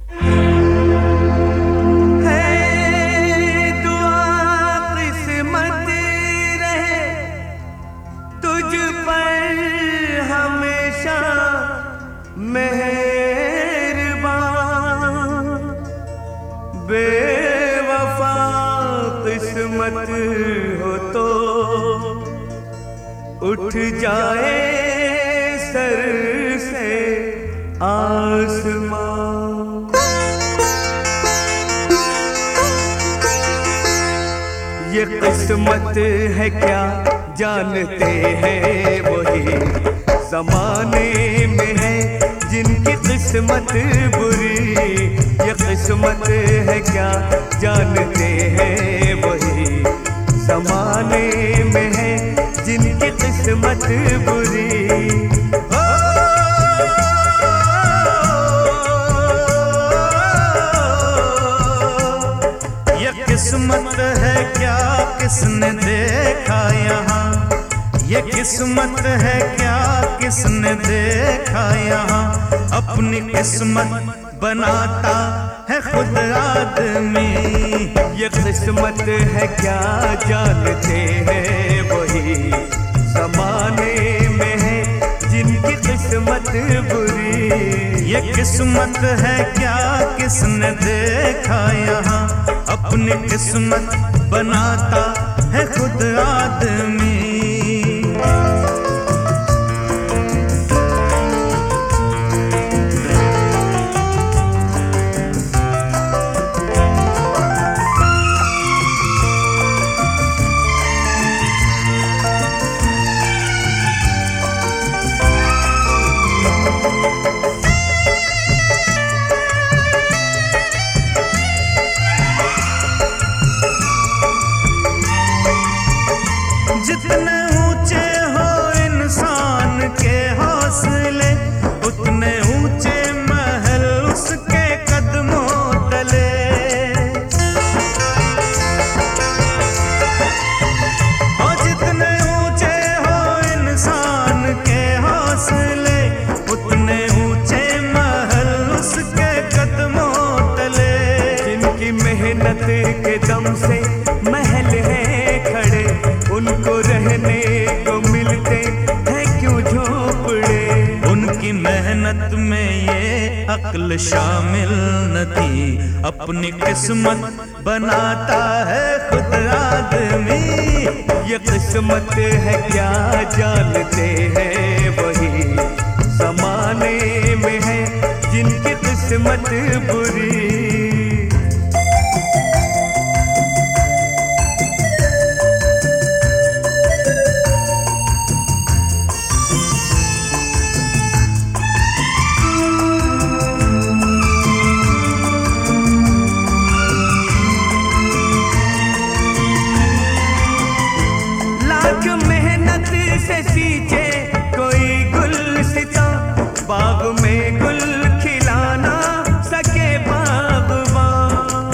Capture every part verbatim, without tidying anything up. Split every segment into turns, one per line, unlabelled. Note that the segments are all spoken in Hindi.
बेवफा किस्मत हो तो उठ जाए सर से आसमां। ये किस्मत है क्या जानते हैं वही ज़माने में है जिनकी किस्मत बुरी। ये किस्मत है क्या जानते हैं वही ज़माने में है जिनकी किस्मत बुरी।
ये किस्मत है क्या किसने देखा यहाँ, ये किस्मत है क्या किसने देखा यहाँ। अपनी किस्मत बनाता है खुद आदमी।
ये किस्मत है क्या जानते हैं वही ज़माने में है जिनकी किस्मत बुरी।
ये किस्मत है क्या किसने देखा यहाँ। अपनी किस्मत बनाता है खुद आदमी। जितने ऊंचे हो इंसान के हौसले उतने ऊंचे महल उसके कदमों तले। और जितने ऊंचे हो इंसान के हौसले उतने ऊंचे महल उसके कदमों तले।
जिनकी मेहनत के दम से महल है खड़े उनको रहने को मिलते हैं क्यों झोपड़े।
उनकी मेहनत में ये अक्ल शामिल न थी। अपनी किस्मत बनाता है खुद आदमी।
ये किस्मत है क्या जानते हैं वही ज़माने में है जिनकी किस्मत बुरी। मेहनत से सींचे कोई गुलसिता बाग में गुल खिलाना सके बागबान।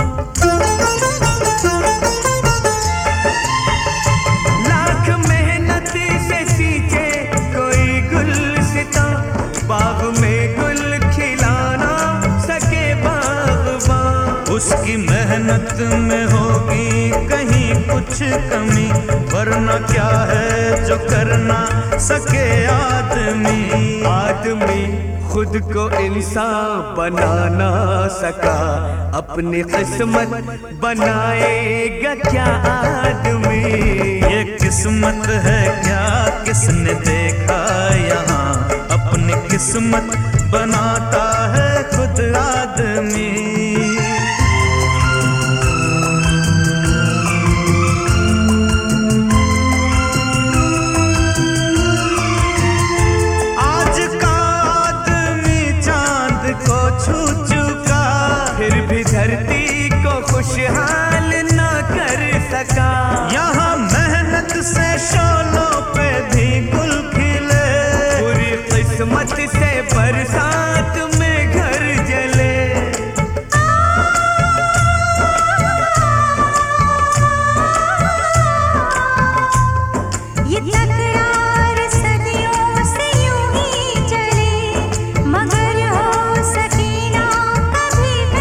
लाख मेहनत से सींचे कोई गुलसिता बाग में गुल खिलाना सके बागबान।
उसकी मेहनत में होगी कहीं कुछ कमी वरना क्या है जो करना सके आदमी।
आदमी खुद को इंसान बना ना सका अपनी किस्मत बनाएगा क्या आदमी।
ये किस्मत है क्या किसने देखा यहाँ। अपनी किस्मत बनाता है खुद आदमी।
फिर भी धरती को खुशहाल ना कर सका।
यहाँ मेहनत से शोलों पे भी गुल खिले।
पूरी किस्मत से बरसात में घर जले।
ये तकरार सदियों से यूं ही चले मगर हो सके ना कभी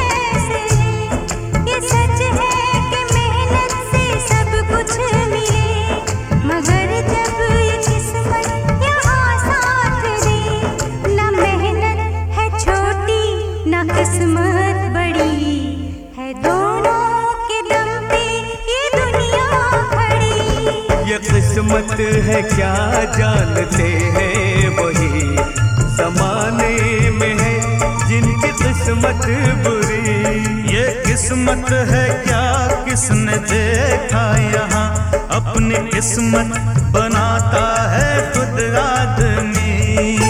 किस्मत बड़ी है, दोनों के दम पे ये दुनिया खड़ी।
ये किस्मत है क्या जानते हैं वही ज़माने में है जिनकी किस्मत बुरी।
ये किस्मत है क्या किसने देखा यहाँ, अपनी किस्मत बनाता है खुद आदमी।